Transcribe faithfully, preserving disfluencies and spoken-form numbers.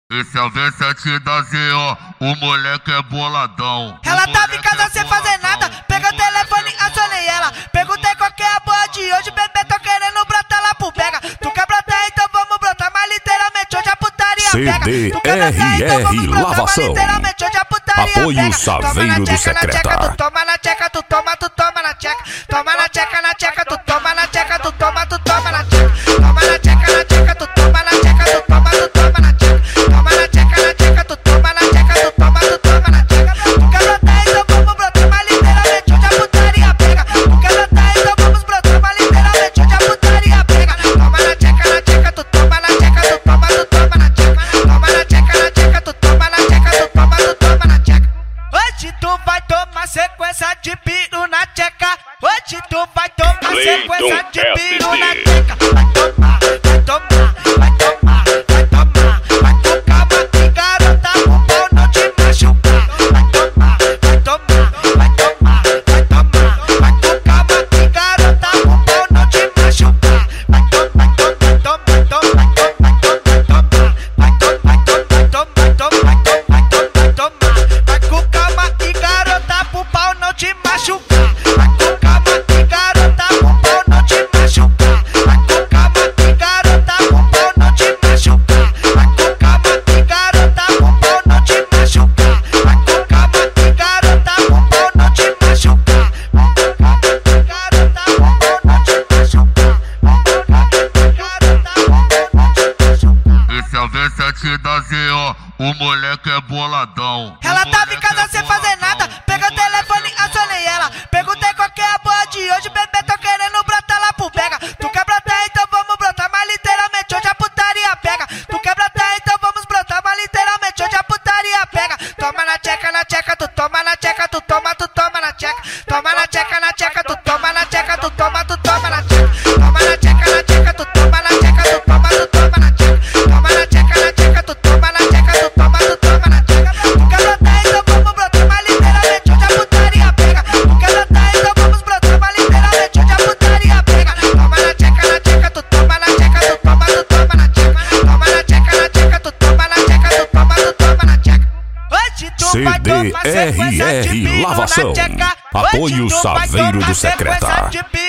Esse é o V sete da Z O, o moleque é boladão. Ela tava em casa sem fazer nada, pegou o telefone, acionei ela. Perguntei qual que é a boa de hoje, bebê, tô querendo brotar lá pro pega. Tu quer brotar, então vamos brotar, mas literalmente hoje a putaria pega. Tu quer brotar, então vamos brotar, mas literalmente hoje a putaria pega. Apoio Saveiro do Secreta. Tu toma na tcheca, tu toma, tu toma na tcheca. Toma na tcheca, na tcheca, tu toma na tcheca, tu toma, tu toma na tcheca. Toma na tcheca, na tcheca, tu toma na tcheca, tu toma, tu toma na tcheca. Toma na tcheca, na tcheca, tu toma na tcheca, tu toma, tu toma na tcheca. Tu quer brotar, então vamos brotar, mas literalmente hoje a putaria pega. Tu quer brotar, então vamos brotar, mas literalmente hoje a putaria pega. Toma na tcheca, na tcheca, tu toma na tcheca, tu toma, tu toma na tcheca. Toma na tcheca, na tcheca, tu toma na tcheca, tu toma, tu toma na tcheca. Hoje tu vai tomar sequência de piro na tcheca. Hoje tu vai tomar sequência de piro na tcheca. Vai tomar, vai tomar, vai tomar, vai tomar. Vai com calma que garota, o pau não te machucar. Vai tomar, vai tomar, vai tomar, vai tomar. Vai com calma que garota, o pau não te machucar. Vai tomar, vai tomar, vai tomar, vai tomar, vai tomar, vai tomar, vai tomar, vai tomar, vai tomar, vai tomar. Vai com calma que garota, pro pau não te machucar. Vai com calma que garota, pro pau não te machucar. Vai com calma que garota, pro pau não te machucar. Vai com calma que garota, pro pau não te machucar. Vai com calma que garota, pro pau não te machucar. Vai com calma que garota, pro pau não te machucar. Vai com calma que garota, pro pau não te machucar. Esse é o V sete da Z O, o moleque é boladão. Ela tava em casa sem fazer nada, pegou o telefone, acionei ela. Perguntei qual que é a boa de hoje, bebê, tô querendo brotar lá pro pega. Tu quer brotar, então vamos brotar, mas literalmente hoje a putaria pega. Tu quer brotar, então vamos brotar, mas literalmente hoje a putaria pega. Toma na tcheca, na tcheca, tu toma na tcheca, tu toma, tu toma na tcheca. Toma na tcheca, na tcheca, tu toma na tcheca, tu toma, tu toma na tcheca. Toma na tcheca, na tcheca, tu toma na tcheca, tu toma, tu toma na tcheca. Toma na tcheca, na tcheca, tu toma na tcheca, tu toma, tu toma na tcheca. Tu quer brotar, então vamos brotar, mas literalmente hoje a putaria pega. Tu quer brotar, então vamos brotar, mas literalmente hoje a putaria pega. Toma na tcheca, na tcheca, tu toma na tcheca, tu toma, tu toma na tcheca. Toma na tcheca, na tcheca, tu toma na tcheca, tu toma, tu toma na tcheca. Hoje tu vai tomar sequência de C D R R piro na Lavação. tcheca. Apoio Hoje tu vai Saveiro tomar do Secreta. sequência de